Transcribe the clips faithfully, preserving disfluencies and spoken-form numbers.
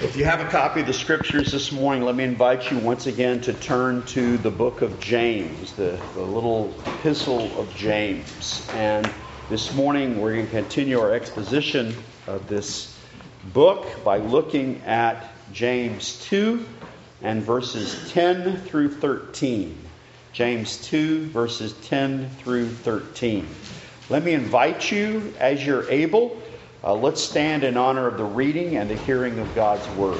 If you have a copy of the Scriptures this morning, let me invite you once again to turn to the book of James, the, the little epistle of James. And this morning we're going to continue our exposition of this book by looking at James two and verses ten through thirteen. James two, verses ten through thirteen. Let me invite you, as you're able, Uh, let's stand in honor of the reading and the hearing of God's Word.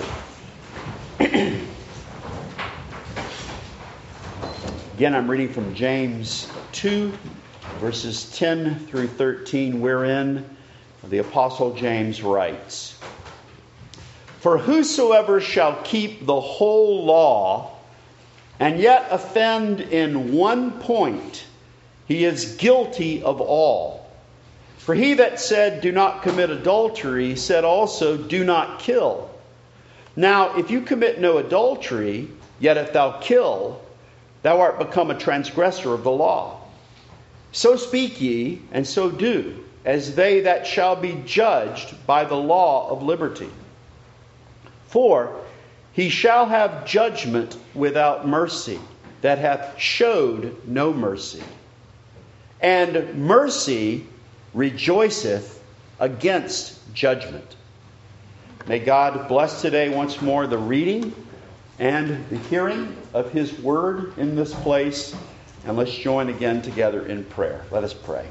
Again, I'm reading from James two, verses ten through thirteen, wherein the Apostle James writes, "For whosoever shall keep the whole law, and yet offend in one point, he is guilty of all. For he that said, 'Do not commit adultery,' said also, 'Do not kill.' Now, if you commit no adultery, yet if thou kill, thou art become a transgressor of the law. So speak ye, and so do, as they that shall be judged by the law of liberty. For he shall have judgment without mercy, that hath showed no mercy. And mercy rejoiceth against judgment." May God bless today once more the reading and the hearing of His Word in this place. And let's join again together in prayer. Let us pray.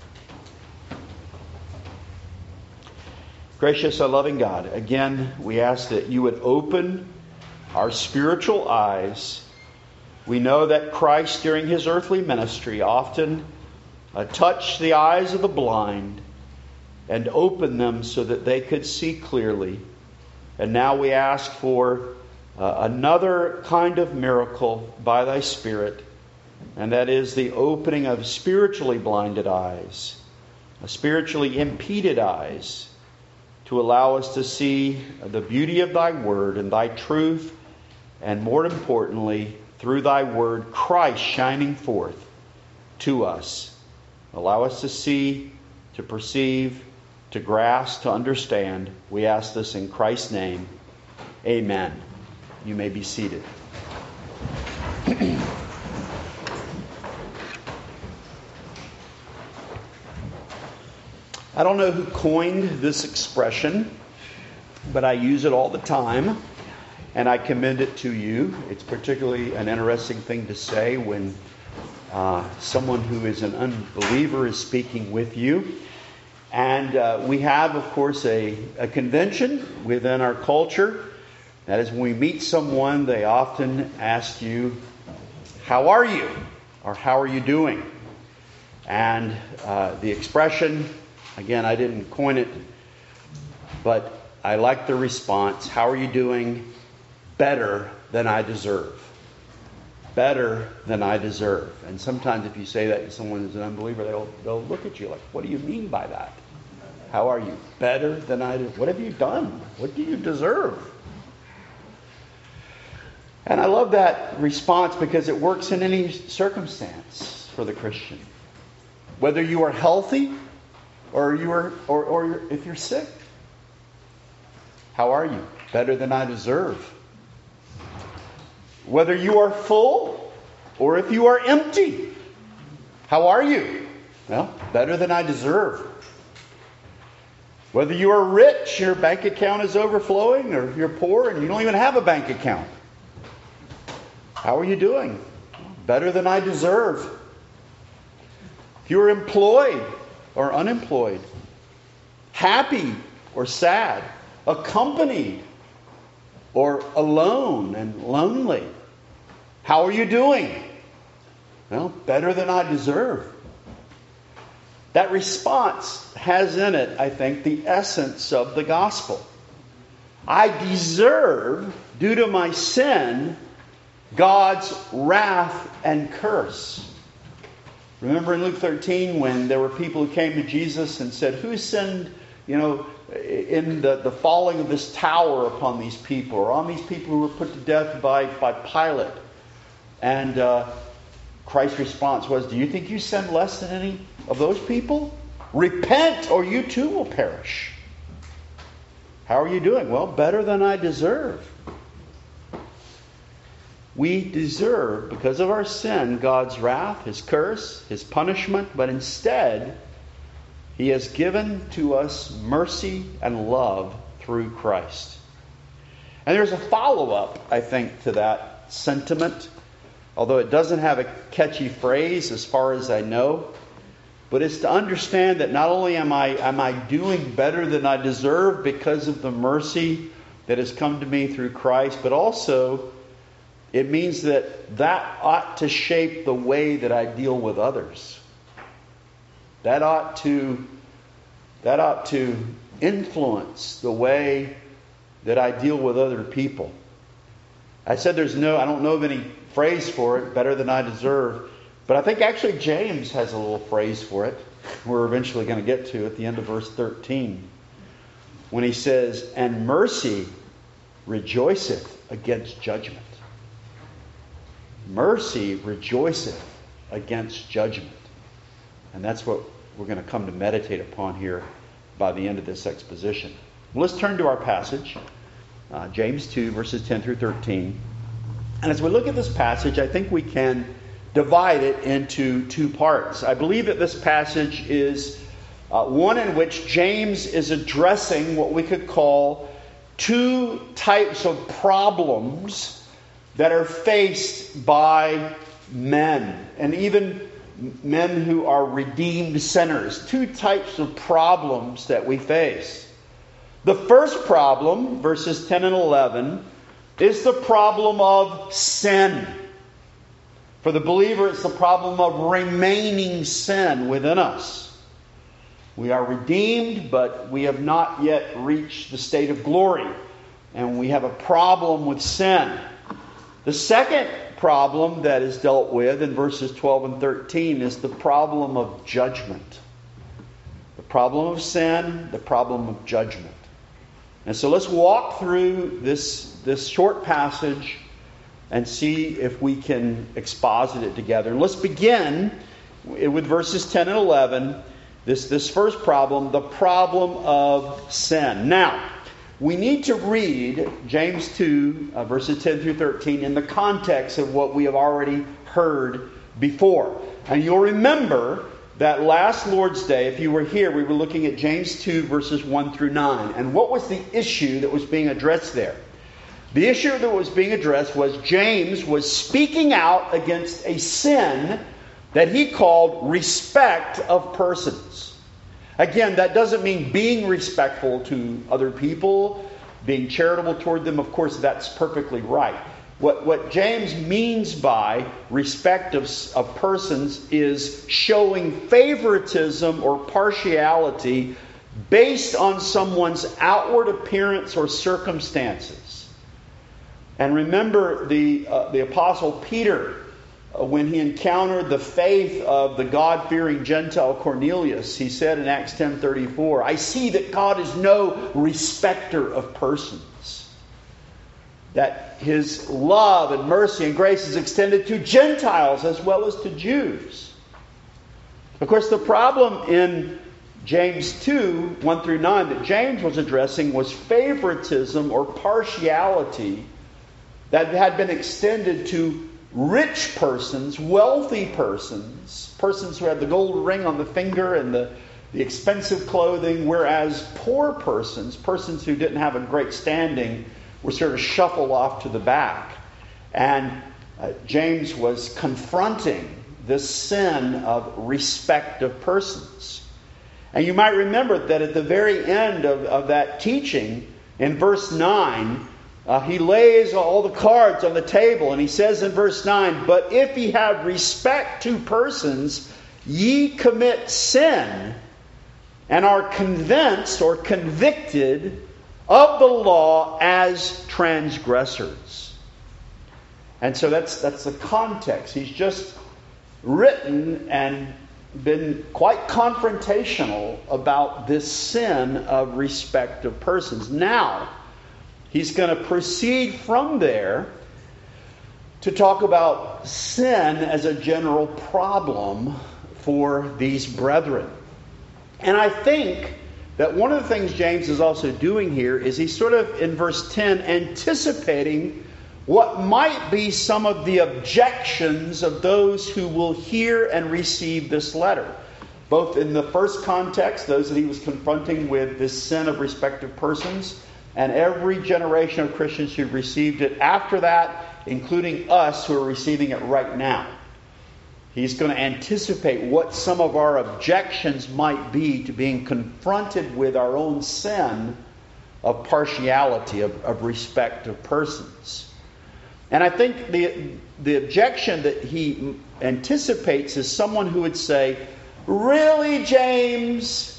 Gracious and loving God, again we ask that you would open our spiritual eyes. We know that Christ during His earthly ministry often Uh, touch the eyes of the blind and open them so that they could see clearly. And now we ask for uh, another kind of miracle by thy Spirit, and that is the opening of spiritually blinded eyes, uh, spiritually impeded eyes, to allow us to see the beauty of thy word and thy truth, and more importantly, through thy word, Christ shining forth to us. Allow us to see, to perceive, to grasp, to understand. We ask this in Christ's name. Amen. You may be seated. I don't know who coined this expression, but I use it all the time, and I commend it to you. It's particularly an interesting thing to say when Uh, someone who is an unbeliever is speaking with you. And uh, we have, of course, a, a convention within our culture. That is, when we meet someone, they often ask you, "How are you?" or "How are you doing?" And uh, the expression, again, I didn't coin it, but I like the response, "How are you doing? Better than I deserve." Better than I deserve. And sometimes if you say that to someone who's an unbeliever, they'll, they'll look at you like, "What do you mean by that? How are you? Better than I deserve? What have you done? What do you deserve?" And I love that response because it works in any circumstance for the Christian. Whether you are healthy or you are, or, or if you're sick. How are you? Better than I deserve. Whether you are full or if you are empty. How are you? Well, better than I deserve. Whether you are rich, your bank account is overflowing, or you're poor and you don't even have a bank account. How are you doing? Better than I deserve. If you're employed or unemployed, happy or sad, accompanied or alone and lonely. How are you doing? Well, better than I deserve. That response has in it, I think, the essence of the gospel. I deserve, due to my sin, God's wrath and curse. Remember in Luke thirteen when there were people who came to Jesus and said, "Who sinned, you know, in the, the falling of this tower upon these people, or on these people who were put to death by, by Pilate?" And uh, Christ's response was, "Do you think you sinned less than any of those people? Repent, or you too will perish." How are you doing? Well, better than I deserve. We deserve, because of our sin, God's wrath, His curse, His punishment, but instead, He has given to us mercy and love through Christ. And there's a follow-up, I think, to that sentiment, although it doesn't have a catchy phrase as far as I know. But it's to understand that not only am I, am I doing better than I deserve because of the mercy that has come to me through Christ, but also it means that that ought to shape the way that I deal with others. That ought to, that ought to influence the way that I deal with other people. I said there's no, I don't know of any phrase for it, better than I deserve. But I think actually James has a little phrase for it. We're eventually going to get to at the end of verse thirteen. When he says, and mercy rejoiceth against judgment. Mercy rejoiceth against judgment. And that's what we're going to come to meditate upon here by the end of this exposition. Well, let's turn to our passage. Uh, James two, verses ten through thirteen. And as we look at this passage, I think we can divide it into two parts. I believe that this passage is uh, one in which James is addressing what we could call two types of problems that are faced by men, and even men who are redeemed sinners. Two types of problems that we face. The first problem, verses ten and eleven, is the problem of sin. For the believer, it's the problem of remaining sin within us. We are redeemed, but we have not yet reached the state of glory. And we have a problem with sin. The second problem that is dealt with in verses twelve and thirteen is the problem of judgment. The problem of sin, the problem of judgment. And so let's walk through this, this short passage and see if we can exposit it together. And let's begin with verses ten and eleven. This, this first problem, the problem of sin. Now, we need to read James two, uh, verses ten through thirteen in the context of what we have already heard before. And you'll remember that last Lord's Day, if you were here, we were looking at James two, verses one through nine. And what was the issue that was being addressed there? The issue that was being addressed was James was speaking out against a sin that he called respect of persons. Again, that doesn't mean being respectful to other people, being charitable toward them. Of course, that's perfectly right. What, what James means by respect of, of persons is showing favoritism or partiality based on someone's outward appearance or circumstances. And remember the, uh, the Apostle Peter, uh, when he encountered the faith of the God-fearing Gentile Cornelius, he said in Acts ten thirty-four, I see that God is no respecter of persons. That His love and mercy and grace is extended to Gentiles as well as to Jews. Of course, the problem in James two, one through nine that James was addressing was favoritism or partiality that had been extended to rich persons, wealthy persons, persons who had the gold ring on the finger and the, the expensive clothing, whereas poor persons, persons who didn't have a great standing, were sort of shuffled off to the back. And uh, James was confronting this sin of respect of persons. And you might remember that at the very end of, of that teaching, in verse nine, uh, he lays all the cards on the table, and he says in verse nine, but if ye have respect to persons, ye commit sin, and are convinced or convicted of the law as transgressors. And so that's that's the context. He's just written and been quite confrontational about this sin of respect of persons. Now, he's going to proceed from there to talk about sin as a general problem for these brethren. And I think that one of the things James is also doing here is he's sort of, in verse ten, anticipating what might be some of the objections of those who will hear and receive this letter. Both in the first context, those that he was confronting with this sin of respective persons, and every generation of Christians who received it after that, including us who are receiving it right now. He's going to anticipate what some of our objections might be to being confronted with our own sin of partiality, of, of respect of persons. And I think the, the objection that he anticipates is someone who would say, "Really, James?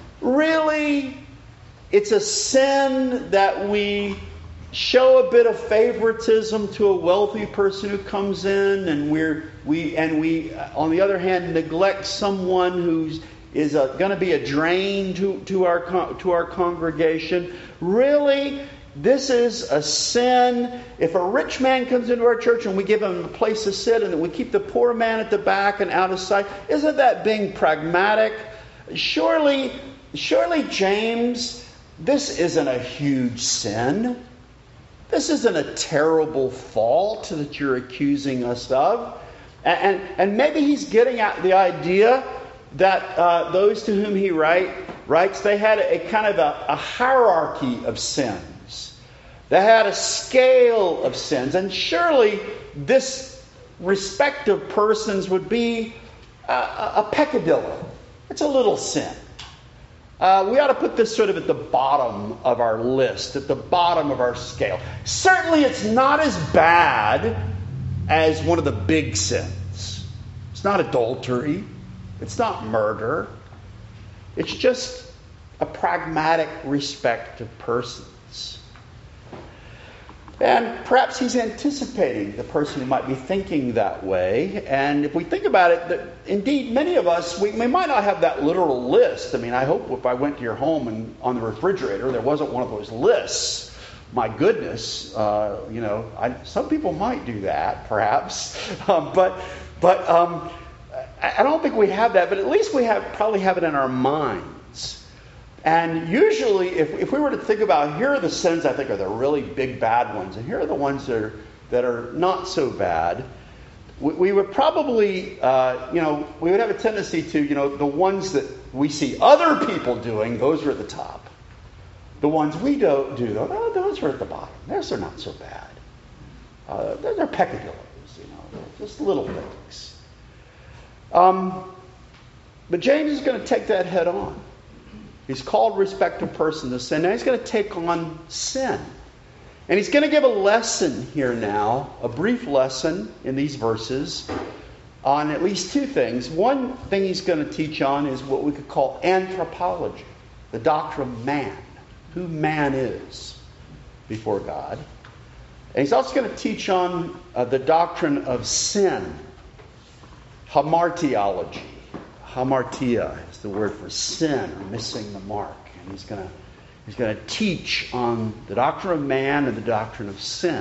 Really? It's a sin that we show a bit of favoritism to a wealthy person who comes in, and we're we and we on the other hand neglect someone who's is going to be a drain to to our to our congregation. Really, this is a sin. If a rich man comes into our church and we give him a place to sit, and we keep the poor man at the back and out of sight, isn't that being pragmatic? Surely, surely, James, this isn't a huge sin. This isn't a terrible fault that you're accusing us of." And, and, and maybe he's getting at the idea that uh, those to whom he write, writes, they had a, a kind of a, a hierarchy of sins. They had a scale of sins. And surely this respective persons would be a, a peccadillo. It's a little sin. Uh, we ought to put this sort of at the bottom of our list, at the bottom of our scale. Certainly it's not as bad as one of the big sins. It's not adultery. It's not murder. It's just a pragmatic respect of persons. And perhaps he's anticipating the person who might be thinking that way. And if we think about it, that indeed many of us, we, we might not have that literal list. I mean, I hope if I went to your home and on the refrigerator there wasn't one of those lists. My goodness, uh, you know, I, some people might do that, perhaps. Um, but but um, I, I don't think we have that. But at least we have probably have it in our minds. And usually, if, if we were to think about, here are the sins I think are the really big bad ones, and here are the ones that are, that are not so bad, we, we would probably, uh, you know, we would have a tendency to, you know, the ones that we see other people doing, those are at the top. The ones we don't do, oh, those are at the bottom. Those are not so bad. Uh, they're, they're peccadillos, you know, they're just little things. Um, but James is going to take that head on. He's called respective person to sin. Now he's going to take on sin. And he's going to give a lesson here now, a brief lesson in these verses on at least two things. One thing he's going to teach on is what we could call anthropology, the doctrine of man, who man is before God. And he's also going to teach on uh, the doctrine of sin, hamartiology. Hamartia is the word for sin, or missing the mark. And he's going to he's going to teach on the doctrine of man and the doctrine of sin.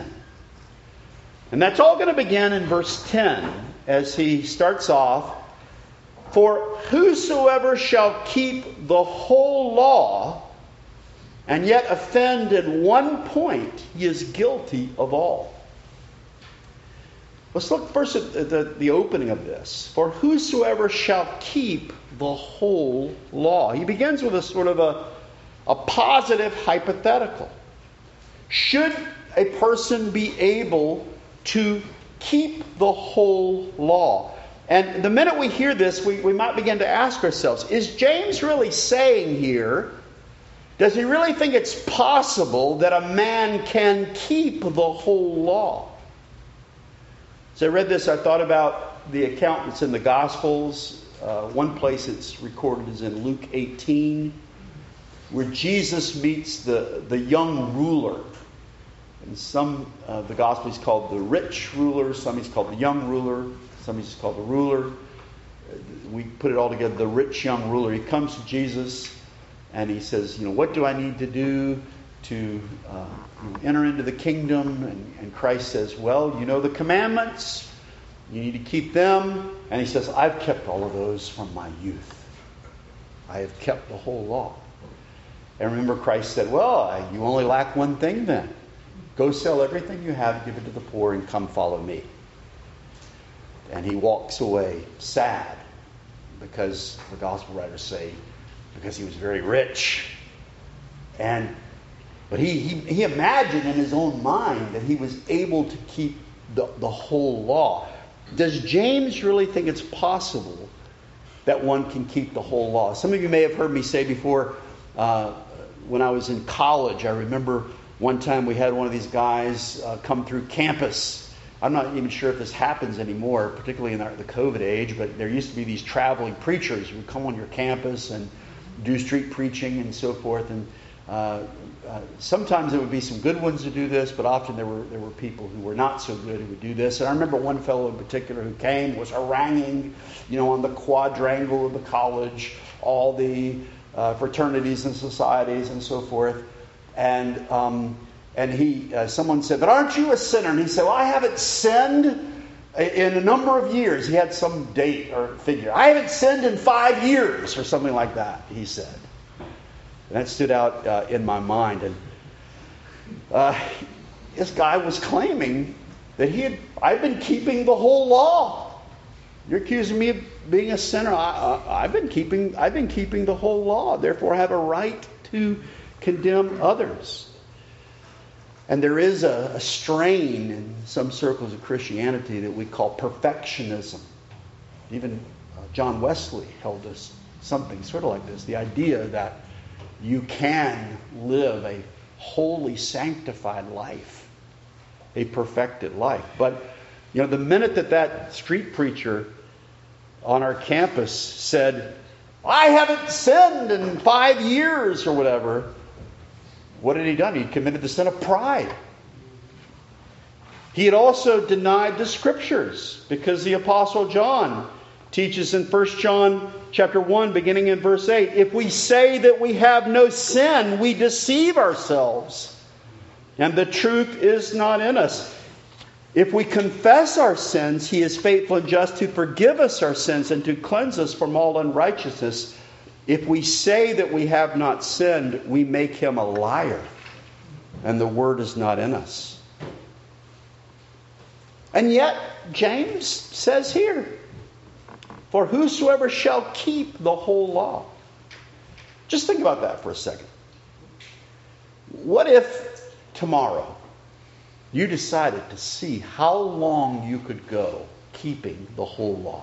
And that's all going to begin in verse ten as he starts off. "For whosoever shall keep the whole law and yet offend in one point, he is guilty of all." Let's look first at the, the, the opening of this. "For whosoever shall keep the whole law." He begins with a sort of a, a positive hypothetical. Should a person be able to keep the whole law? And the minute we hear this, we, we might begin to ask ourselves, is James really saying here, does he really think it's possible that a man can keep the whole law? As I read this, I thought about the account that's in the Gospels. Uh, one place it's recorded is in Luke eighteen, where Jesus meets the, the young ruler. And some of uh, the Gospel is called the rich ruler, some is called the young ruler, some is called the ruler. We put it all together, the rich young ruler. He comes to Jesus and he says, you know, what do I need to do to uh, enter into the kingdom? And, and Christ says, well, you know the commandments. You need to keep them. And he says, I've kept all of those from my youth. I have kept the whole law. And remember, Christ said, well, you only lack one thing then. Go sell everything you have, give it to the poor, and come follow me. And he walks away sad because the gospel writers say, because he was very rich. And but he, he, he imagined in his own mind that he was able to keep the, the whole law. Does James really think it's possible that one can keep the whole law? Some of you may have heard me say before, uh, when I was in college, I remember one time we had one of these guys uh, come through campus. I'm not even sure if this happens anymore, particularly in the COVID age, but there used to be these traveling preachers who would come on your campus and do street preaching and so forth. And uh, uh, sometimes there would be some good ones to do this, but often there were there were people who were not so good who would do this. And I remember one fellow in particular who came, was haranguing, you know, on the quadrangle of the college, all the uh, fraternities and societies and so forth. And um, and he, uh, someone said, "But aren't you a sinner?" And he said, "Well, I haven't sinned in a number of years." He had some date or figure. "I haven't sinned in five years or something like that," he said. And that stood out uh, in my mind. And uh, this guy was claiming that he had, I've been keeping the whole law. You're accusing me of being a sinner. I, I, I've been keeping, I've been keeping the whole law. Therefore, I have a right to condemn others. And there is a, a strain in some circles of Christianity that we call perfectionism. Even uh, John Wesley held us something sort of like this. The idea that you can live a holy, sanctified life, a perfected life. But, you know, the minute that that street preacher on our campus said, "I haven't sinned in five years or whatever," what had he done? He committed the sin of pride. He had also denied the Scriptures, because the Apostle John teaches in First John chapter one, beginning in verse eight, "If we say that we have no sin, we deceive ourselves, and the truth is not in us. If we confess our sins, He is faithful and just to forgive us our sins and to cleanse us from all unrighteousness. If we say that we have not sinned, we make Him a liar, and the word is not in us." And yet, James says here, "For whosoever shall keep the whole law." Just think about that for a second. What if tomorrow you decided to see how long you could go keeping the whole law?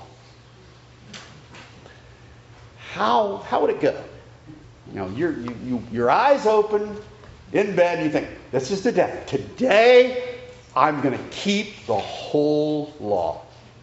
How how would it go? You know, you're, you you your eyes open in bed, and you think, "This is the day. Today, I'm going to keep the whole law."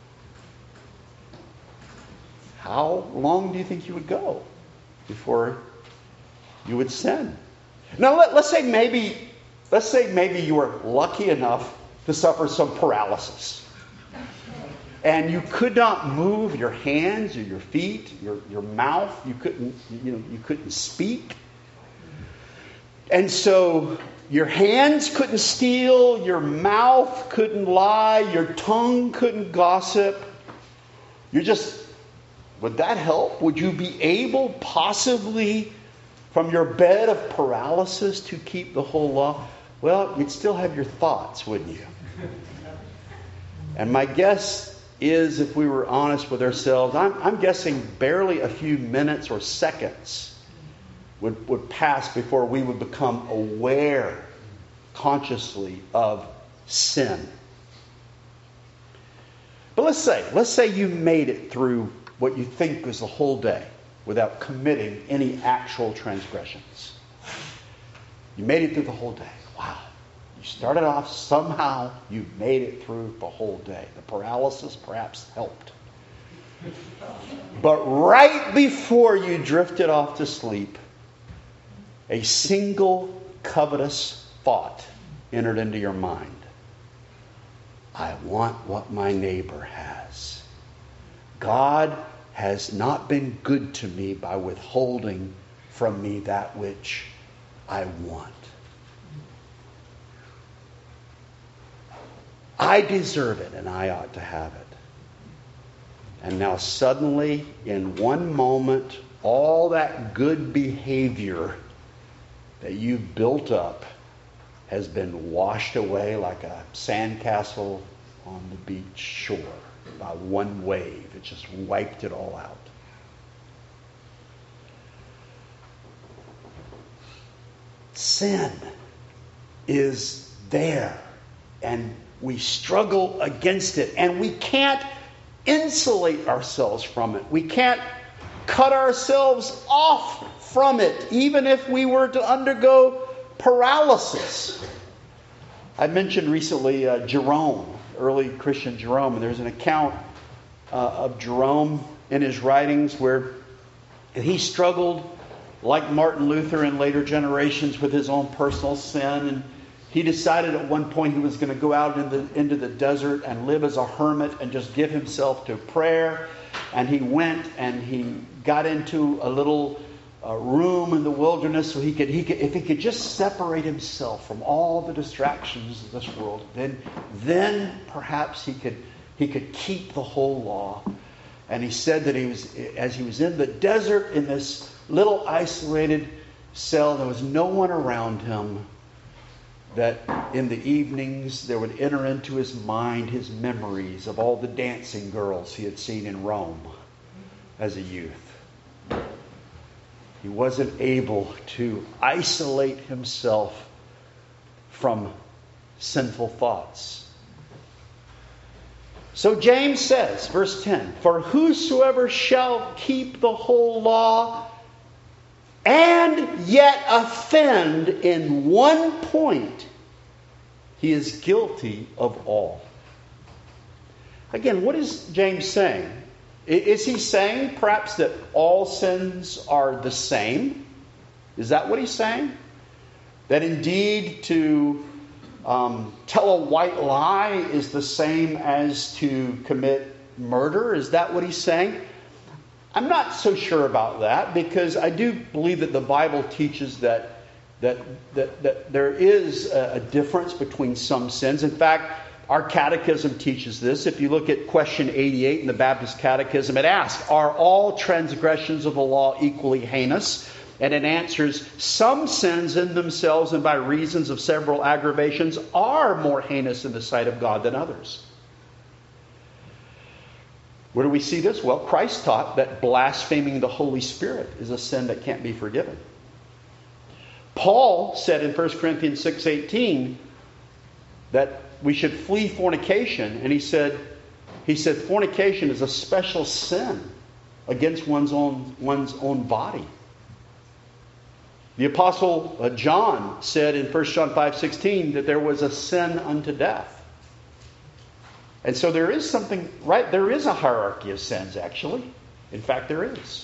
How long do you think you would go before you would sin? Now, let, let's say maybe, let's say maybe you were lucky enough to suffer some paralysis, and you could not move your hands or your feet, your your mouth. You couldn't, you know, you couldn't speak, and so your hands couldn't steal, your mouth couldn't lie, your tongue couldn't gossip. You're just Would that help? Would you be able, possibly, from your bed of paralysis to keep the whole law? Well, you'd still have your thoughts, wouldn't you? And my guess is, if we were honest with ourselves, I'm, I'm guessing barely a few minutes or seconds would, would pass before we would become aware consciously of sin. But let's say, let's say you made it through what you think was the whole day without committing any actual transgressions. You made it through the whole day. Wow. You started off, somehow you made it through the whole day. The paralysis perhaps helped. But right before you drifted off to sleep, a single covetous thought entered into your mind. I want what my neighbor has. God has not been good to me by withholding from me that which I want. I deserve it and I ought to have it. And now suddenly, in one moment, all that good behavior that you've built up has been washed away like a sandcastle on the beach shore by one wave. It just wiped it all out. Sin is there, and we struggle against it, and we can't insulate ourselves from it. We can't cut ourselves off from it, even if we were to undergo paralysis. I mentioned recently uh, Jerome, early Christian Jerome, and there's an account uh, of Jerome in his writings where he struggled like Martin Luther in later generations with his own personal sin, and he decided at one point he was going to go out into the, into the desert and live as a hermit and just give himself to prayer. And he went and he got into a little uh, room in the wilderness so he could, he could, if he could just separate himself from all the distractions of this world, then, then perhaps he could, he could keep the whole law. And he said that he was, as he was in the desert in this little isolated cell, there was no one around him, that in the evenings there would enter into his mind his memories of all the dancing girls he had seen in Rome as a youth. He wasn't able to isolate himself from sinful thoughts. So James says, verse ten, "For whosoever shall keep the whole law and yet offend in one point, he is guilty of all." Again, what is James saying? Is he saying perhaps that all sins are the same? Is that what he's saying? That indeed to um, tell a white lie is the same as to commit murder? Is that what he's saying? I'm not so sure about that, because I do believe that the Bible teaches that that that, that there is a, a difference between some sins. In fact, our catechism teaches this. If you look at question eighty-eight in the Baptist Catechism, it asks, "Are all transgressions of the law equally heinous?" And it answers, "Some sins in themselves and by reasons of several aggravations are more heinous in the sight of God than others." Where do we see this? Well, Christ taught that blaspheming the Holy Spirit is a sin that can't be forgiven. Paul said in First Corinthians six eighteen that we should flee fornication. And he said, he said fornication is a special sin against one's own, one's own body. The Apostle John said in First John five sixteen that there was a sin unto death. And so there is something, right? There is a hierarchy of sins, actually. In fact, there is.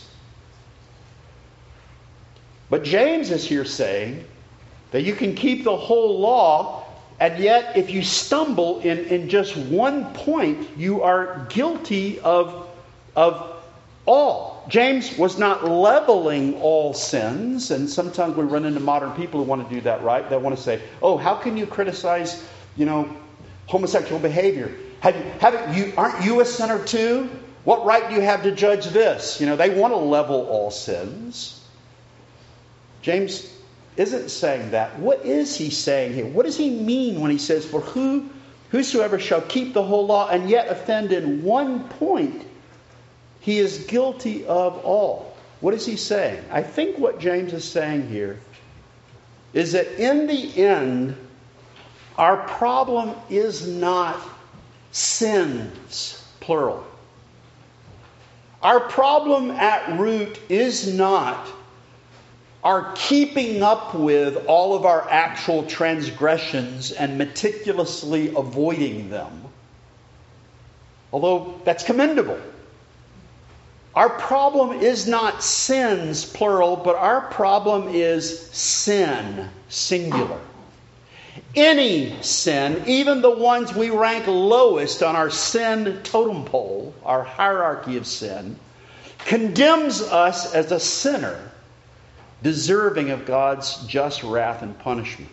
But James is here saying that you can keep the whole law, and yet if you stumble in, in just one point, you are guilty of, of all. James was not leveling all sins, and sometimes we run into modern people who want to do that, right? They want to say, oh, how can you criticize, you know, homosexual behavior? Have you, haven't you, aren't you a sinner too? What right do you have to judge this? You know, they want to level all sins. James isn't saying that. What is he saying here? What does he mean when he says, "For who, whosoever shall keep the whole law and yet offend in one point, he is guilty of all"? What is he saying? I think what James is saying here is that in the end, our problem is not sins, plural. Our problem at root is not our keeping up with all of our actual transgressions and meticulously avoiding them, although that's commendable. Our problem is not sins, plural, but our problem is sin, singular. Any sin, even the ones we rank lowest on our sin totem pole, our hierarchy of sin, condemns us as a sinner, deserving of God's just wrath and punishment.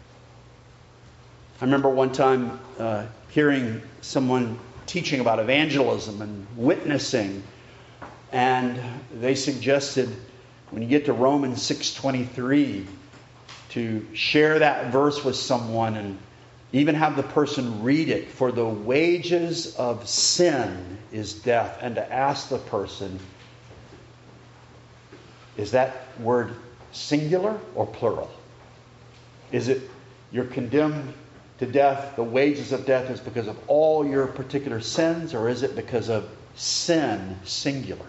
I remember one time uh, hearing someone teaching about evangelism and witnessing, and they suggested when you get to Romans six twenty-three, to share that verse with someone and even have the person read it. For the wages of sin is death. And to ask the person, is that word singular or plural? Is it you're condemned to death, the wages of death is because of all your particular sins, or is it because of sin, singular?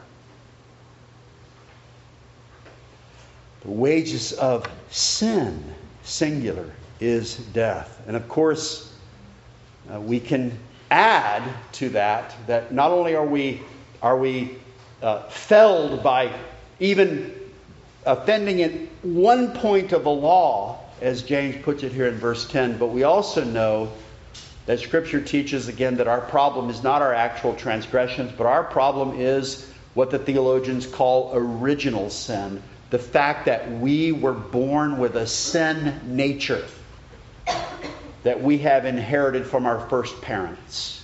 The wages of sin, singular, is death. And of course, uh, we can add to that that not only are we are we uh, felled by even offending at one point of the law, as James puts it here in verse ten, but we also know that Scripture teaches again that our problem is not our actual transgressions, but our problem is what the theologians call original sin. The fact that we were born with a sin nature that we have inherited from our first parents.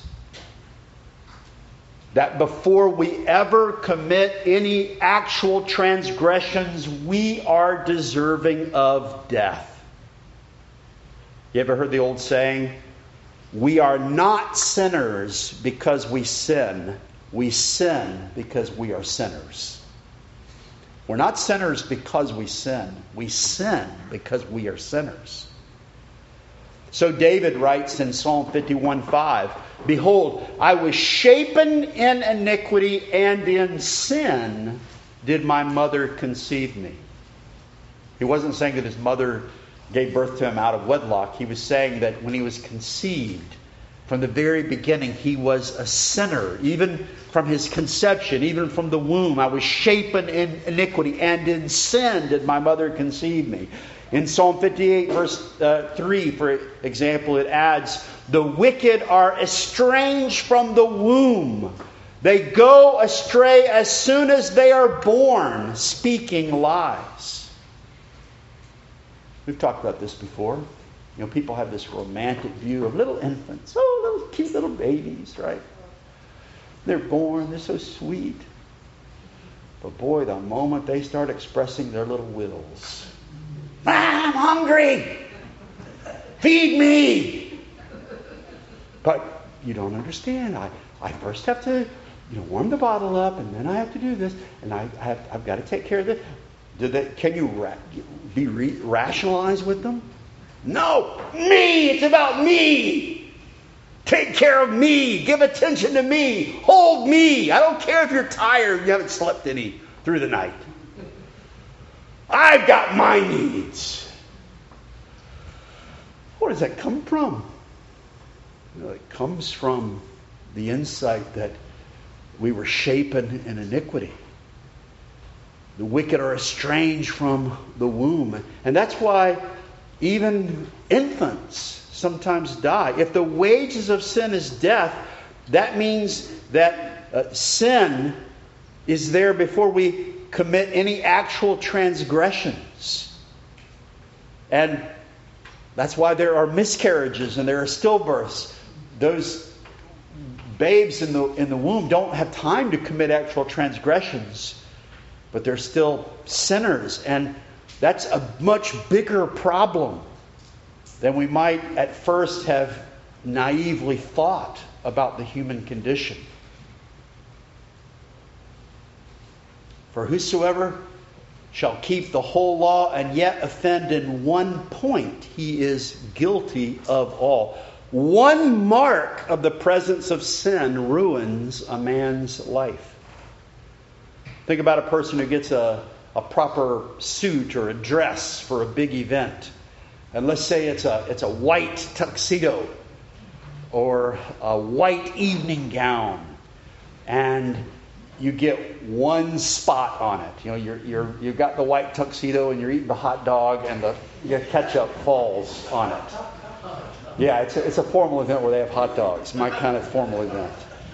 That before we ever commit any actual transgressions, we are deserving of death. You ever heard the old saying, we are not sinners because we sin. We sin because we are sinners. We're not sinners because we sin. We sin because we are sinners. So David writes in Psalm fifty-one five, behold, I was shapen in iniquity, and in sin did my mother conceive me. He wasn't saying that his mother gave birth to him out of wedlock. He was saying that when he was conceived, from the very beginning, he was a sinner. Even from his conception, even from the womb, I was shapen in iniquity, and in sin did my mother conceive me. In Psalm fifty-eight, verse uh, three, for example, it adds, the wicked are estranged from the womb. They go astray as soon as they are born, speaking lies. We've talked about this before. You know, people have this romantic view of little infants. Oh, little cute little babies, right? They're born, they're so sweet. But boy, the moment they start expressing their little wills, ah, I'm hungry! Feed me! But you don't understand. I, I first have to, you know, warm the bottle up, and then I have to do this, and I, I have, I've got to take care of this. Do they, can you ra- be re- rationalized with them? No, me. It's about me. Take care of me. Give attention to me. Hold me. I don't care if you're tired. You haven't slept any through the night. I've got my needs. Where does that come from? You know, it comes from the insight that we were shapen in iniquity. The wicked are estranged from the womb. And that's why even infants sometimes die. If the wages of sin is death, that means that uh, sin is there before we commit any actual transgressions. And that's why there are miscarriages and there are stillbirths. Those babes in the in the womb don't have time to commit actual transgressions, but they're still sinners. And that's a much bigger problem than we might at first have naively thought about the human condition. For whosoever shall keep the whole law and yet offend in one point, he is guilty of all. One mark of the presence of sin ruins a man's life. Think about a person who gets a a proper suit or a dress for a big event. And let's say it's a it's a white tuxedo or a white evening gown, and you get one spot on it. You know, you're you're you've got the white tuxedo and you're eating the hot dog, and the, the ketchup falls on it. Yeah, it's a, it's a formal event where they have hot dogs. My kind of formal event.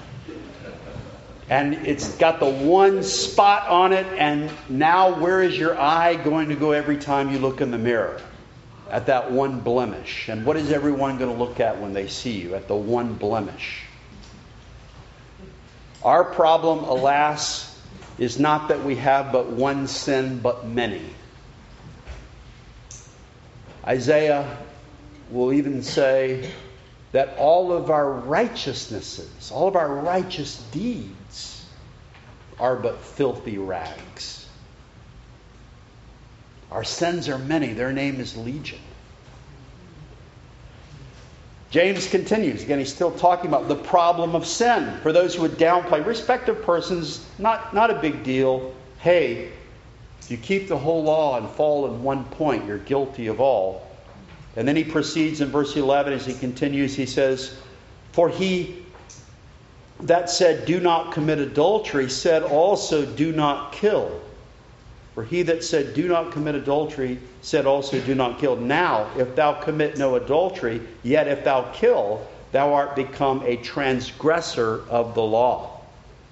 And it's got the one spot on it, and now where is your eye going to go every time you look in the mirror? At that one blemish. And what is everyone going to look at when they see you? At the one blemish. Our problem, alas, is not that we have but one sin, but many. Isaiah will even say that all of our righteousnesses, all of our righteous deeds are but filthy rags. Our sins are many. Their name is Legion. James continues. Again, he's still talking about the problem of sin. For those who would downplay respective persons, not, not a big deal. Hey, if you keep the whole law and fall in one point, you're guilty of all. And then he proceeds in verse eleven as he continues. He says, for he that said, do not commit adultery, said also, do not kill. For he that said, do not commit adultery, said also, do not kill. Now, if thou commit no adultery, yet if thou kill, thou art become a transgressor of the law.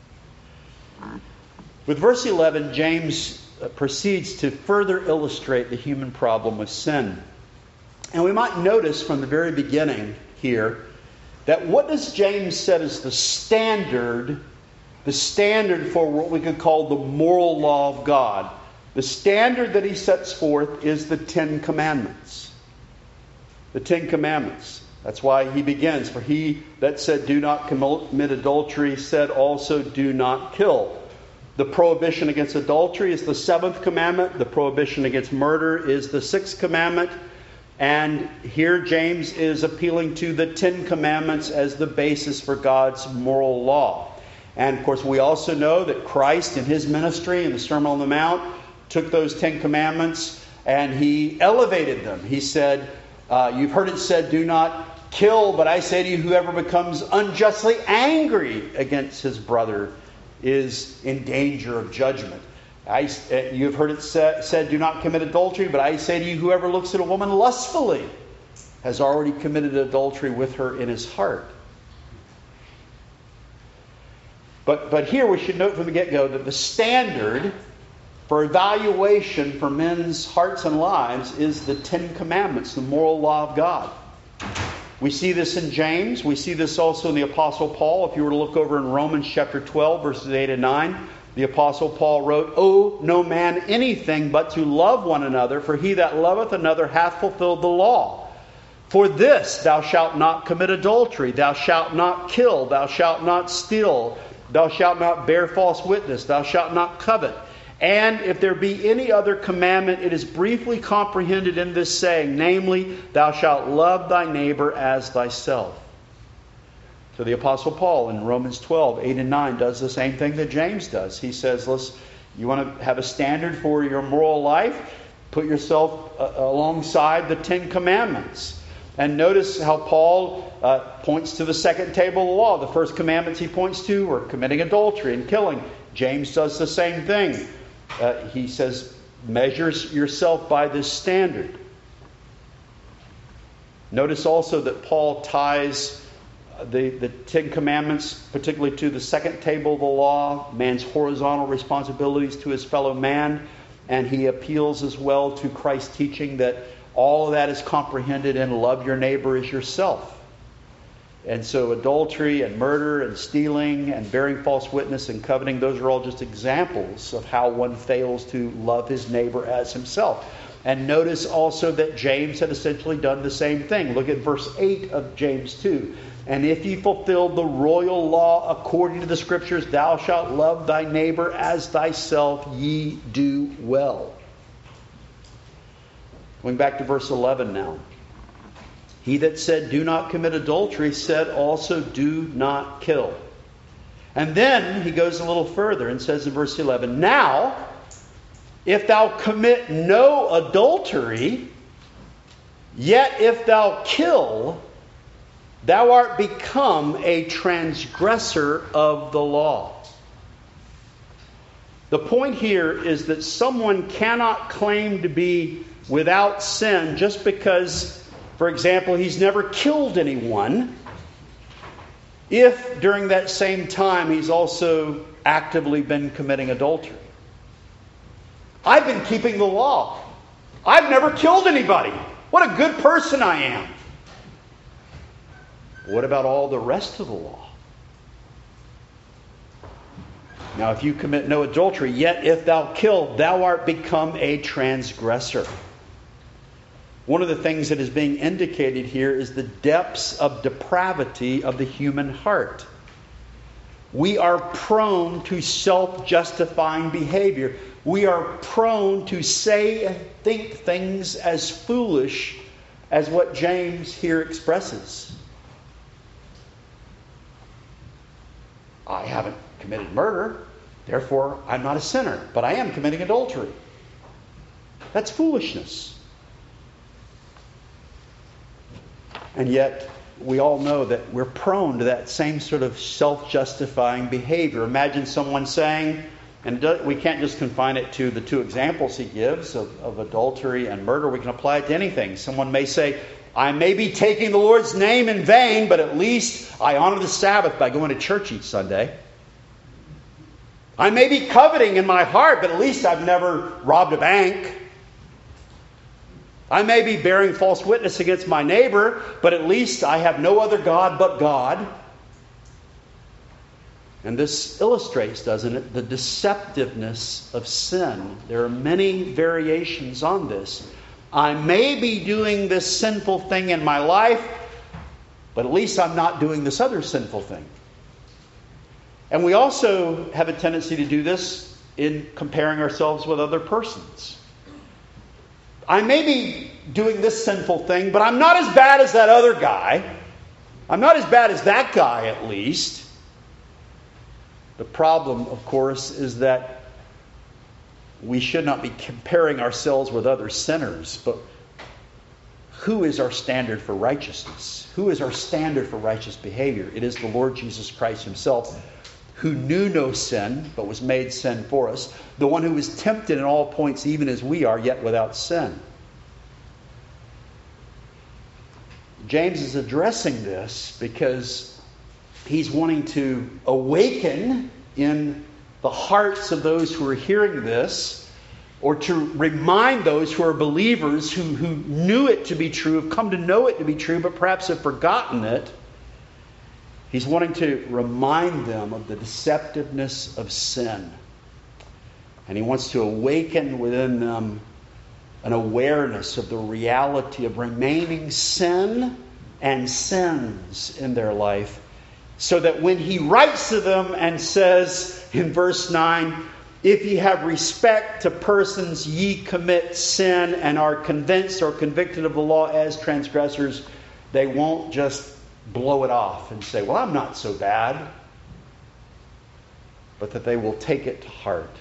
With verse eleven, James proceeds to further illustrate the human problem of sin. And we might notice from the very beginning here that what does James set as the standard, the standard for what we could call the moral law of God? The standard that he sets forth is the Ten Commandments. The Ten Commandments. That's why he begins. For he that said, do not commit adultery, said also, do not kill. The prohibition against adultery is the seventh commandment. The prohibition against murder is the sixth commandment. And here James is appealing to the Ten Commandments as the basis for God's moral law. And of course, we also know that Christ in his ministry in the Sermon on the Mount took those Ten Commandments and he elevated them. He said, uh, you've heard it said, do not kill, but I say to you, whoever becomes unjustly angry against his brother is in danger of judgment. I, you've heard it said, said, do not commit adultery, but I say to you, whoever looks at a woman lustfully has already committed adultery with her in his heart. But, but here we should note from the get-go that the standard for evaluation for men's hearts and lives is the Ten Commandments, the moral law of God. We see this in James. We see this also in the Apostle Paul. If you were to look over in Romans chapter twelve, verses eight and nine, the Apostle Paul wrote, owe no man anything but to love one another, for he that loveth another hath fulfilled the law. For this, thou shalt not commit adultery, thou shalt not kill, thou shalt not steal, thou shalt not bear false witness, thou shalt not covet. And if there be any other commandment, it is briefly comprehended in this saying, namely, thou shalt love thy neighbor as thyself. So the Apostle Paul in Romans twelve, eight and nine does the same thing that James does. He says, listen, you want to have a standard for your moral life? Put yourself uh, alongside the Ten Commandments. And notice how Paul uh, points to the second table of the law. The first commandments he points to are committing adultery and killing. James does the same thing. Uh, he says, measure yourself by this standard. Notice also that Paul ties the, the Ten Commandments, particularly to the second table of the law, man's horizontal responsibilities to his fellow man. And he appeals as well to Christ's teaching that all of that is comprehended in love your neighbor as yourself. And so adultery and murder and stealing and bearing false witness and coveting, those are all just examples of how one fails to love his neighbor as himself. And notice also that James had essentially done the same thing. Look at verse eight of James two. And if ye fulfill the royal law according to the Scriptures, thou shalt love thy neighbor as thyself, ye do well. Going back to verse eleven now. He that said, do not commit adultery, said also, do not kill. And then he goes a little further and says in verse eleven, now, if thou commit no adultery, yet if thou kill, thou art become a transgressor of the law. The point here is that someone cannot claim to be without sin just because, for example, he's never killed anyone, if during that same time he's also actively been committing adultery. I've been keeping the law. I've never killed anybody. What a good person I am. What about all the rest of the law? Now, if you commit no adultery, yet if thou kill, thou art become a transgressor. One of the things that is being indicated here is the depths of depravity of the human heart. We are prone to self-justifying behavior. We are prone to say and think things as foolish as what James here expresses. I haven't committed murder, therefore I'm not a sinner, but I am committing adultery. That's foolishness. And yet, we all know that we're prone to that same sort of self-justifying behavior. Imagine someone saying, and we can't just confine it to the two examples he gives of, of adultery and murder. We can apply it to anything. Someone may say, I may be taking the Lord's name in vain, but at least I honor the Sabbath by going to church each Sunday. I may be coveting in my heart, but at least I've never robbed a bank. I may be bearing false witness against my neighbor, but at least I have no other God but God. And this illustrates, doesn't it, the deceptiveness of sin. There are many variations on this. I may be doing this sinful thing in my life, but at least I'm not doing this other sinful thing. And we also have a tendency to do this in comparing ourselves with other persons. I may be doing this sinful thing, but I'm not as bad as that other guy. I'm not as bad as that guy, at least. The problem, of course, is that we should not be comparing ourselves with other sinners, but who is our standard for righteousness? Who is our standard for righteous behavior? It is the Lord Jesus Christ Himself, who knew no sin, but was made sin for us. The one who was tempted in all points, even as we are, yet without sin. James is addressing this because he's wanting to awaken in the hearts of those who are hearing this, or to remind those who are believers who, who knew it to be true, have come to know it to be true, but perhaps have forgotten it. He's wanting to remind them of the deceptiveness of sin. And he wants to awaken within them an awareness of the reality of remaining sin and sins in their life, so that when he writes to them and says in verse nine, if ye have respect to persons, ye commit sin and are convinced or convicted of the law as transgressors, they won't just blow it off and say, well, I'm not so bad, but that they will take it to heart.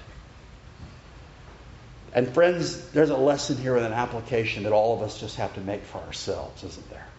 And friends, there's a lesson here with an application that all of us just have to make for ourselves, isn't there?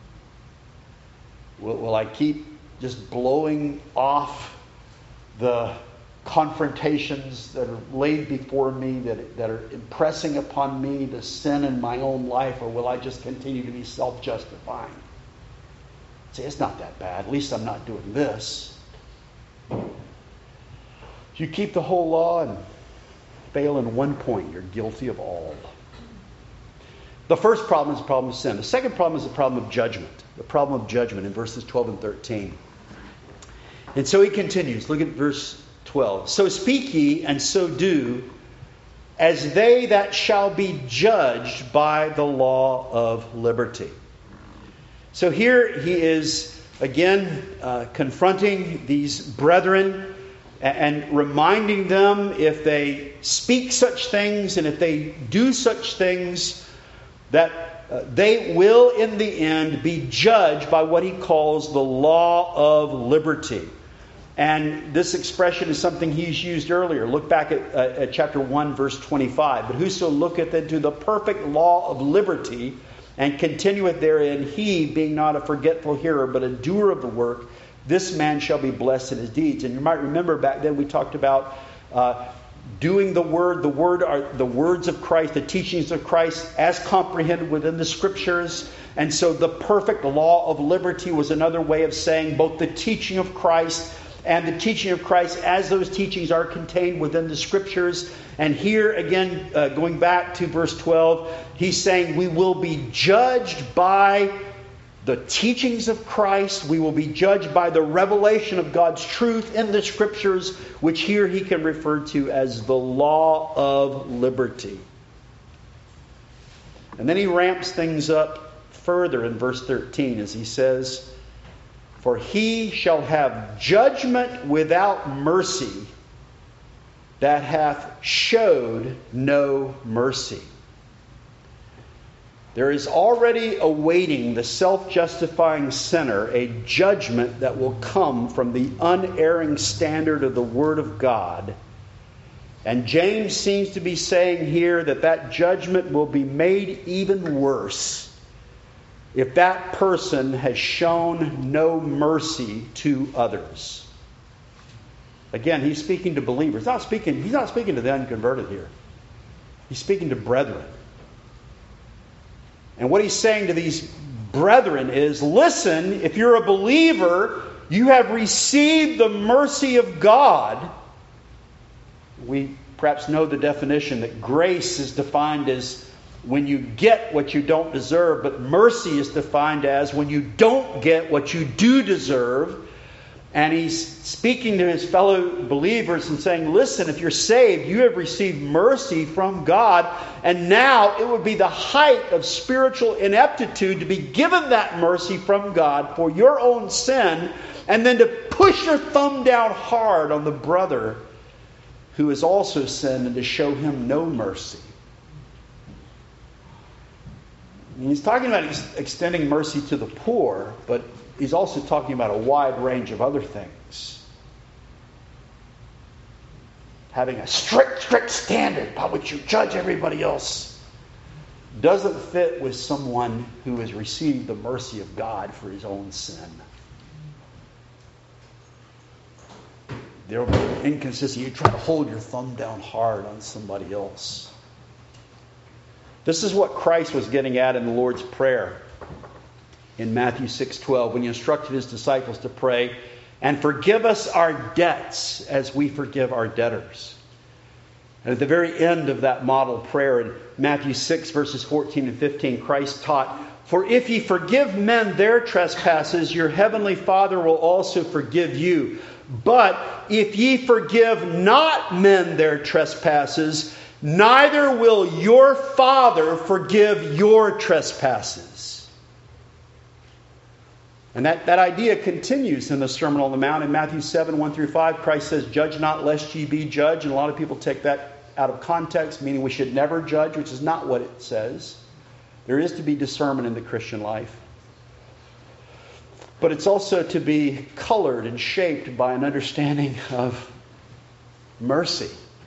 Will, will I keep just blowing off the confrontations that are laid before me, that, that are impressing upon me the sin in my own life, or will I just continue to be self-justifying? Say, it's not that bad. At least I'm not doing this. If you keep the whole law and fail in one point, you're guilty of all. The first problem is the problem of sin. The second problem is the problem of judgment. The problem of judgment in verses twelve and thirteen. And so he continues. Look at verse twelve. So speak ye, and so do, as they that shall be judged by the law of liberty. So here he is again uh, confronting these brethren and, and reminding them, if they speak such things and if they do such things, that uh, they will in the end be judged by what he calls the law of liberty. And this expression is something he's used earlier. Look back at, uh, at chapter one, verse twenty-five. But whoso looketh into the perfect law of liberty, and continueth therein, he, being not a forgetful hearer, but a doer of the work, this man shall be blessed in his deeds. And you might remember back then we talked about uh, doing the word. The word are the words of Christ, the teachings of Christ, as comprehended within the Scriptures. And so the perfect law of liberty was another way of saying both the teaching of Christ and the teaching of Christ as those teachings are contained within the Scriptures. And here again, uh, going back to verse twelve, he's saying we will be judged by the teachings of Christ. We will be judged by the revelation of God's truth in the Scriptures, which here he can refer to as the law of liberty. And then he ramps things up further in verse thirteen as he says, "For he shall have judgment without mercy that hath showed no mercy." There is already awaiting the self-justifying sinner a judgment that will come from the unerring standard of the Word of God. And James seems to be saying here that that judgment will be made even worse if that person has shown no mercy to others. Again, he's speaking to believers. Not speaking, he's not speaking to the unconverted here. He's speaking to brethren. And what he's saying to these brethren is, listen, if you're a believer, you have received the mercy of God. We perhaps know the definition that grace is defined as when you get what you don't deserve, but mercy is defined as when you don't get what you do deserve. And he's speaking to his fellow believers and saying, listen, if you're saved, you have received mercy from God. And now it would be the height of spiritual ineptitude to be given that mercy from God for your own sin, and then to push your thumb down hard on the brother who has also sinned and to show him no mercy. He's talking about extending mercy to the poor, but he's also talking about a wide range of other things. Having a strict, strict standard by which you judge everybody else doesn't fit with someone who has received the mercy of God for his own sin. There will be inconsistency. You try to hold your thumb down hard on somebody else. This is what Christ was getting at in the Lord's Prayer in Matthew six twelve, when he instructed his disciples to pray, "And forgive us our debts as we forgive our debtors." And at the very end of that model prayer in Matthew six verses fourteen and fifteen, Christ taught, "For if ye forgive men their trespasses, your heavenly Father will also forgive you. But if ye forgive not men their trespasses, neither will your Father forgive your trespasses." And that, that idea continues in the Sermon on the Mount. In Matthew seven, one through five, Christ says, "Judge not lest ye be judged." And a lot of people take that out of context, meaning we should never judge, which is not what it says. There is to be discernment in the Christian life. But it's also to be colored and shaped by an understanding of mercy.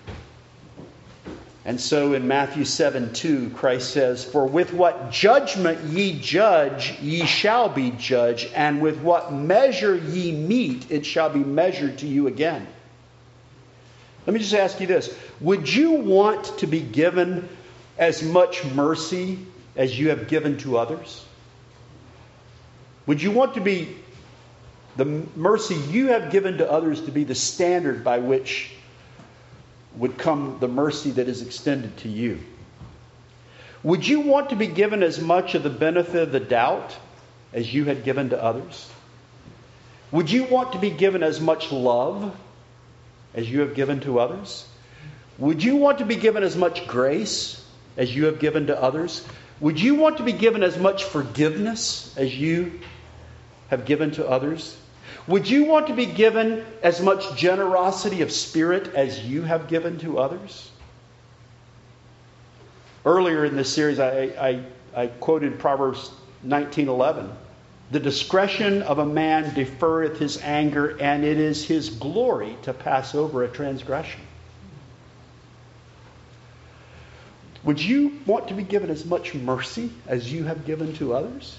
And so in Matthew seven two, Christ says, "For with what judgment ye judge, ye shall be judged, and with what measure ye mete, it shall be measured to you again." Let me just ask you this. Would you want to be given as much mercy as you have given to others? Would you want to be the mercy you have given to others to be the standard by which would come the mercy that is extended to you? Would you want to be given as much of the benefit of the doubt as you had given to others? Would you want to be given as much love as you have given to others? Would you want to be given as much grace as you have given to others? Would you want to be given as much forgiveness as you have given to others? Would you want to be given as much generosity of spirit as you have given to others? Earlier in this series, I, I, I quoted Proverbs nineteen eleven. "The discretion of a man deferreth his anger, and it is his glory to pass over a transgression." Would you want to be given as much mercy as you have given to others?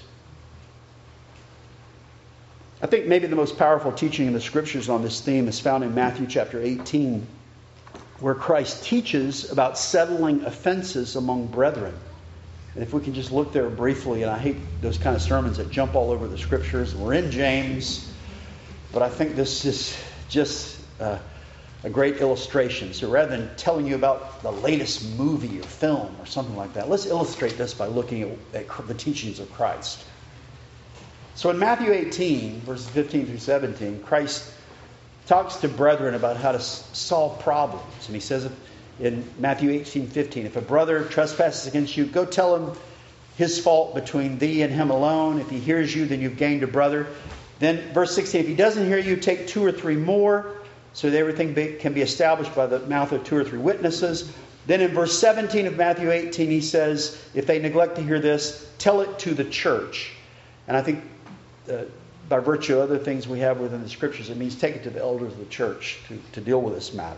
I think maybe the most powerful teaching in the Scriptures on this theme is found in Matthew chapter eighteen, where Christ teaches about settling offenses among brethren. And if we can just look there briefly, and I hate those kind of sermons that jump all over the Scriptures. We're in James, but I think this is just uh, a great illustration. So rather than telling you about the latest movie or film or something like that, let's illustrate this by looking at, at the teachings of Christ. So in Matthew eighteen, verses fifteen through seventeen, Christ talks to brethren about how to s- solve problems. And he says in Matthew eighteen fifteen, "If a brother trespasses against you, go tell him his fault between thee and him alone. If he hears you, then you've gained a brother. Then verse sixteen, if he doesn't hear you, take two or three more, so that everything be, can be established by the mouth of two or three witnesses. Then in verse seventeen of Matthew eighteen, he says, if they neglect to hear this, tell it to the church. And I think uh, by virtue of other things we have within the Scriptures, it means take it to the elders of the church to, to deal with this matter.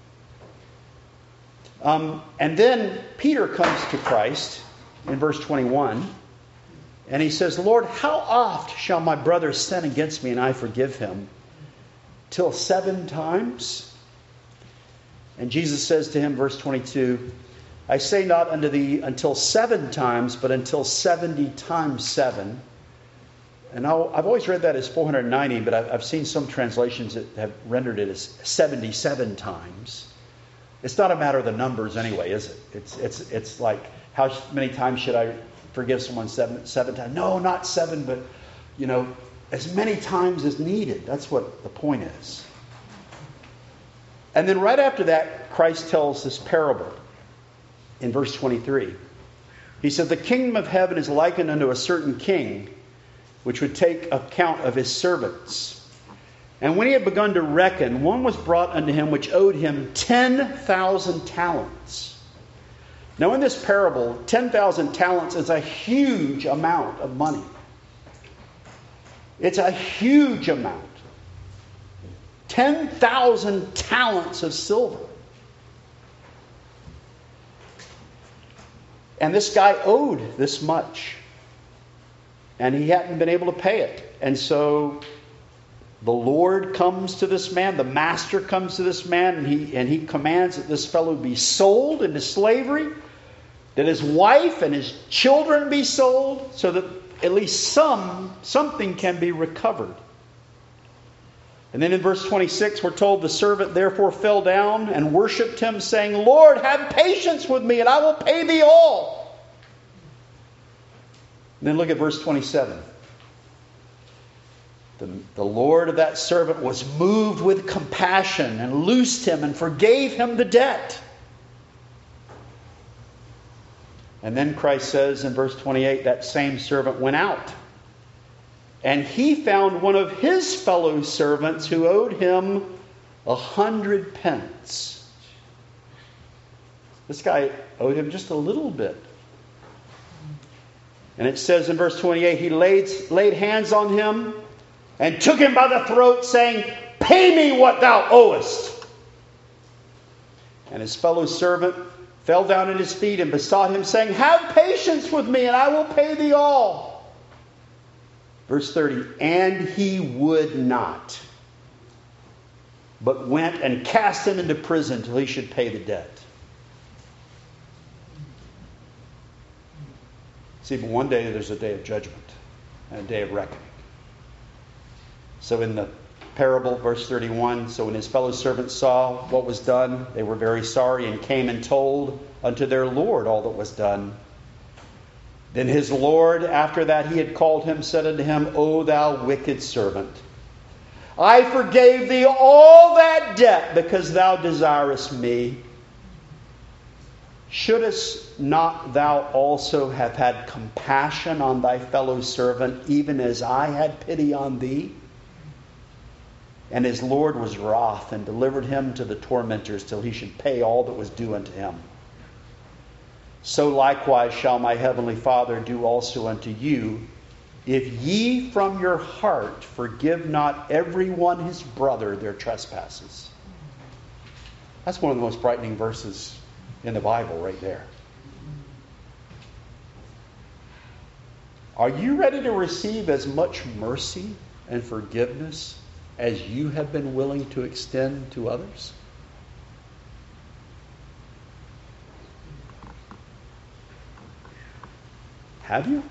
Um, and then Peter comes to Christ in verse twenty-one, and he says, Lord, how oft shall my brother sin against me and I forgive him? Till seven times? And Jesus says to him, verse twenty-two, I say not unto thee until seven times, but until seventy times seven. And I'll, I've always read that as four hundred ninety, but I've, I've seen some translations that have rendered it as seventy-seven times. It's not a matter of the numbers anyway, is it? It's it's it's like, how many times should I forgive someone? Seven seven times? No, not seven, but, you know, as many times as needed. That's what the point is. And then right after that, Christ tells this parable in verse twenty-three. He said, the kingdom of heaven is likened unto a certain king, which would take account of his servants. And when he had begun to reckon, one was brought unto him which owed him ten thousand talents. Now in this parable, ten thousand talents is a huge amount of money. It's a huge amount. ten thousand talents of silver. And this guy owed this much. And he hadn't been able to pay it. And so the Lord comes to this man, the master comes to this man, and he and he commands that this fellow be sold into slavery, that his wife and his children be sold, so that at least some something can be recovered. And then in verse twenty-six, we're told the servant therefore fell down and worshipped him, saying, Lord, have patience with me, and I will pay thee all. And then look at verse twenty-seven. The, the Lord of that servant was moved with compassion and loosed him and forgave him the debt. And then Christ says in verse twenty-eight, that same servant went out. And he found one of his fellow servants who owed him a hundred pence. This guy owed him just a little bit. And it says in verse twenty-eight, he laid, laid hands on him and took him by the throat, saying, pay me what thou owest. And his fellow servant fell down at his feet and besought him, saying, have patience with me, and I will pay thee all. Verse thirty, and he would not, but went and cast him into prison till he should pay the debt. See, but one day there's a day of judgment and a day of reckoning. So in the parable, verse thirty-one, so when his fellow servants saw what was done, they were very sorry and came and told unto their Lord all that was done. Then his Lord, after that he had called him, said unto him, O thou wicked servant, I forgave thee all that debt because thou desirest me. Shouldest not thou also have had compassion on thy fellow servant, even as I had pity on thee? And his Lord was wroth and delivered him to the tormentors till he should pay all that was due unto him. So likewise shall my heavenly Father do also unto you, if ye from your heart forgive not every one his brother their trespasses. That's one of the most frightening verses in the Bible right there. Are you ready to receive as much mercy and forgiveness as you have been willing to extend to others? Have you?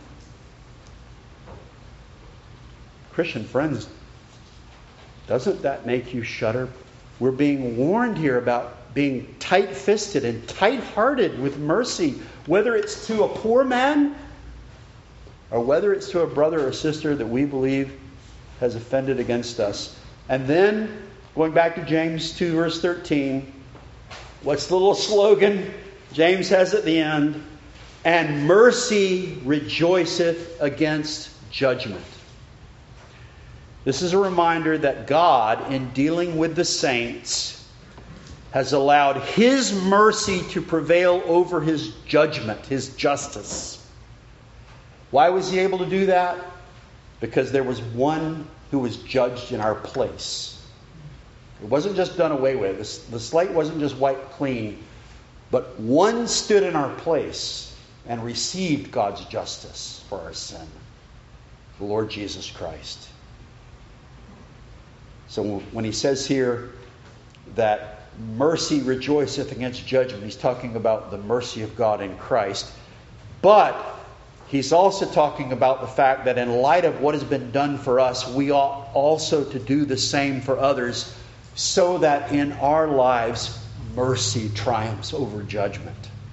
Christian friends, doesn't that make you shudder? We're being warned here about being tight-fisted and tight-hearted with mercy, whether it's to a poor man or whether it's to a brother or sister that we believe has offended against us. And then, going back to James two, verse thirteen, what's the little slogan James has at the end? And mercy rejoiceth against judgment. This is a reminder that God, in dealing with the saints, has allowed His mercy to prevail over His judgment, His justice. Why was He able to do that? Because there was one who was judged in our place. It wasn't just done away with. The slate wasn't just wiped clean. But one stood in our place and received God's justice for our sin. The Lord Jesus Christ. So when He says here that mercy rejoiceth against judgment, He's talking about the mercy of God in Christ. But He's also talking about the fact that in light of what has been done for us, we ought also to do the same for others, so that in our lives mercy triumphs over judgment.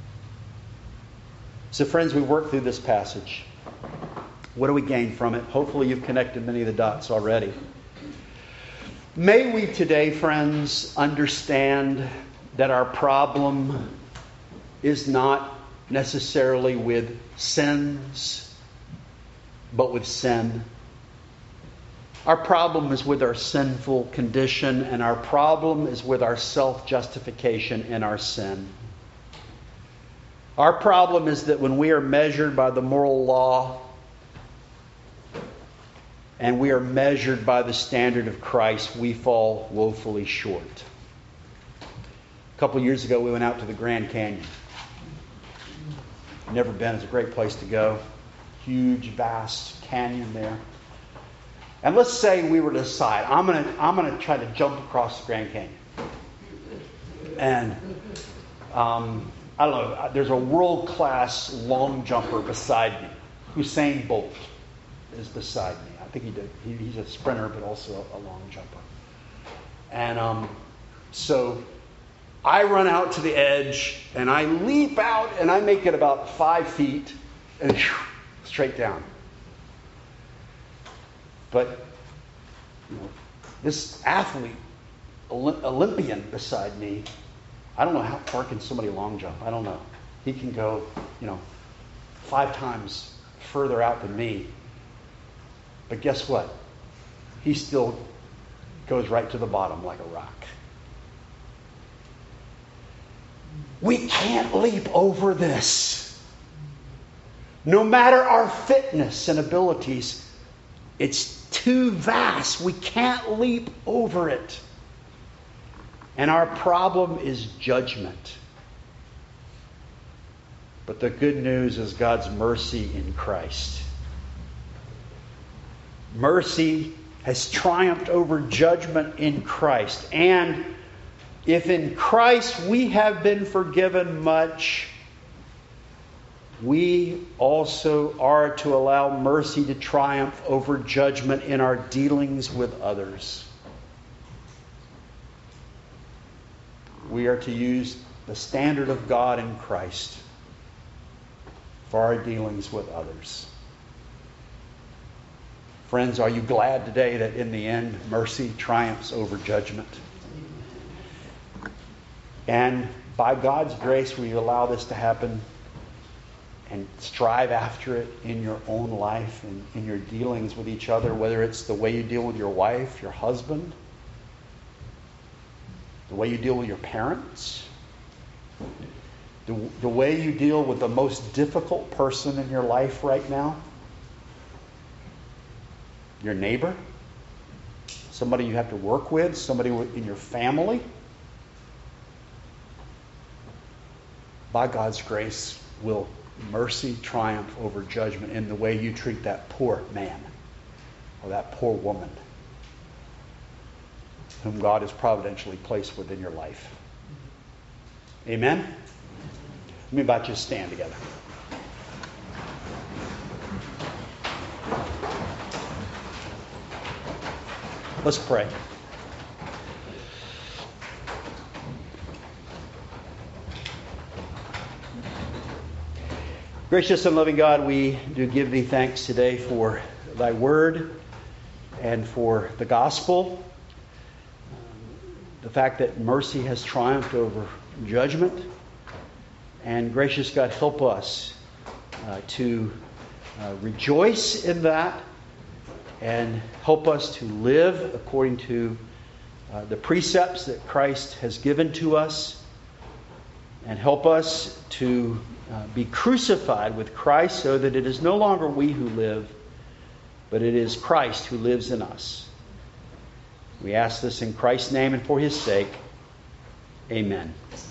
So friends, we work through this passage. What do we gain from it? Hopefully you've connected many of the dots already. May we today, friends, understand that our problem is not necessarily with sins, but with sin. Our problem is with our sinful condition, and our problem is with our self-justification in our sin. Our problem is that when we are measured by the moral law, and we are measured by the standard of Christ, we fall woefully short. A couple of years ago, we went out to the Grand Canyon. Never been. It's a great place to go. Huge, vast canyon there. And let's say we were to decide, I'm going to I'm going to try to jump across the Grand Canyon. And um, I don't know, there's a world-class long jumper beside me. Usain Bolt is beside me. I think he did. He, he's a sprinter, but also a long jumper. And um, so I run out to the edge, and I leap out, and I make it about five feet, and whew, straight down. But you know, this athlete, Olympian beside me, I don't know how far can somebody long jump. I don't know. He can go, you know, five times further out than me. But guess what? He still goes right to the bottom like a rock. We can't leap over this. No matter our fitness and abilities, it's too vast. We can't leap over it. And our problem is judgment. But the good news is God's mercy in Christ. Mercy has triumphed over judgment in Christ. And if in Christ we have been forgiven much, we also are to allow mercy to triumph over judgment in our dealings with others. We are to use the standard of God in Christ for our dealings with others. Friends, are you glad today that in the end, mercy triumphs over judgment? And by God's grace, will you allow this to happen and strive after it in your own life and in your dealings with each other, whether it's the way you deal with your wife, your husband, the way you deal with your parents, the, the way you deal with the most difficult person in your life right now, your neighbor, somebody you have to work with, somebody in your family. By God's grace, will mercy triumph over judgment in the way you treat that poor man or that poor woman whom God has providentially placed within your life. Amen? Let me invite you to stand together. Let's pray. Gracious and loving God, we do give Thee thanks today for Thy Word and for the gospel. The fact that mercy has triumphed over judgment. And gracious God, help us uh, to uh, rejoice in that and help us to live according to uh, the precepts that Christ has given to us, and help us to uh, be crucified with Christ so that it is no longer we who live, but it is Christ who lives in us. We ask this in Christ's name and for His sake. Amen.